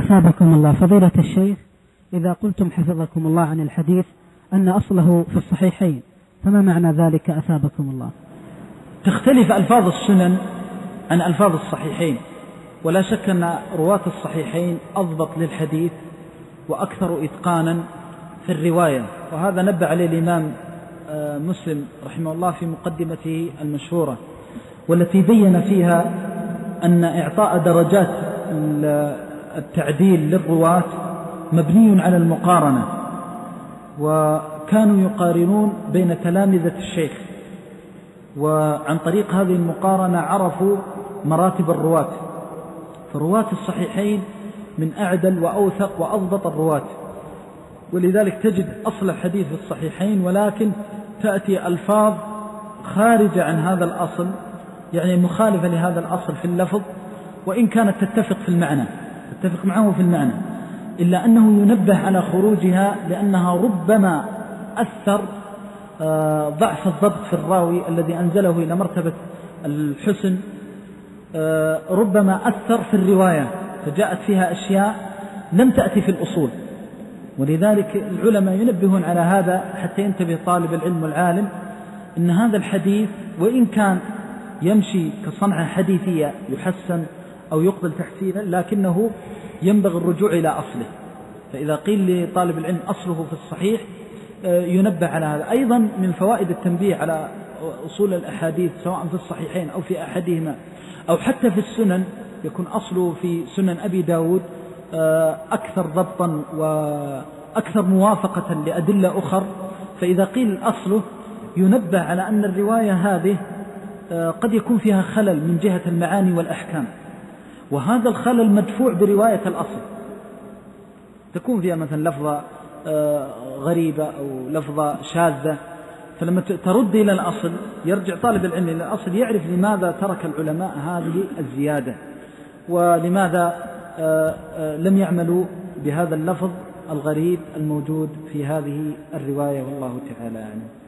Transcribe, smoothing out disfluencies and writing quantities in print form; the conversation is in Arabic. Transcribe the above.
أثابكم الله فضيلة الشيخ، إذا قلتم حفظكم الله عن الحديث أن أصله في الصحيحين، فما معنى ذلك أثابكم الله؟ تختلف ألفاظ السنن عن ألفاظ الصحيحين، ولا شك أن رواة الصحيحين أضبط للحديث وأكثر إتقانا في الرواية، وهذا نبه عليه الإمام مسلم رحمه الله في مقدمته المشهورة، والتي بين فيها أن إعطاء درجات التعديل للرواة مبني على المقارنة، وكانوا يقارنون بين تلامذة الشيخ، وعن طريق هذه المقارنة عرفوا مراتب الرواة، فرواة الصحيحين من أعدل وأوثق وأضبط الرواة، ولذلك تجد أصل الحديث في الصحيحين ولكن تأتي ألفاظ خارجة عن هذا الأصل، يعني مخالفة لهذا الأصل في اللفظ، وإن كانت تتفق في المعنى، تتفق معه في المعنى، إلا أنه ينبه على خروجها لأنها ربما أثر ضعف الضبط في الراوي الذي أنزله إلى مرتبة الحسن، ربما أثر في الرواية فجاءت فيها أشياء لم تأتي في الأصول، ولذلك العلماء ينبهون على هذا حتى ينتبه طالب العلم والعالم إن هذا الحديث وإن كان يمشي كصنعة حديثية يحسن أو يقبل تحسينا، لكنه ينبغي الرجوع إلى أصله، فإذا قيل لطالب العلم أصله في الصحيح ينبه على هذا. أيضا من فوائد التنبيه على أصول الأحاديث سواء في الصحيحين أو في أحدهما أو حتى في السنن، يكون أصله في سنن أبي داود أكثر ضبطا وأكثر موافقة لأدلة أخر، فإذا قيل أصله ينبه على أن الرواية هذه قد يكون فيها خلل من جهة المعاني والأحكام، وهذا الخلل مدفوع برواية الأصل، تكون فيها مثلا لفظة غريبة أو لفظة شاذة، فلما ترد إلى الأصل يرجع طالب العلم إلى الأصل يعرف لماذا ترك العلماء هذه الزيادة، ولماذا لم يعملوا بهذا اللفظ الغريب الموجود في هذه الرواية، والله تعالى أعلم.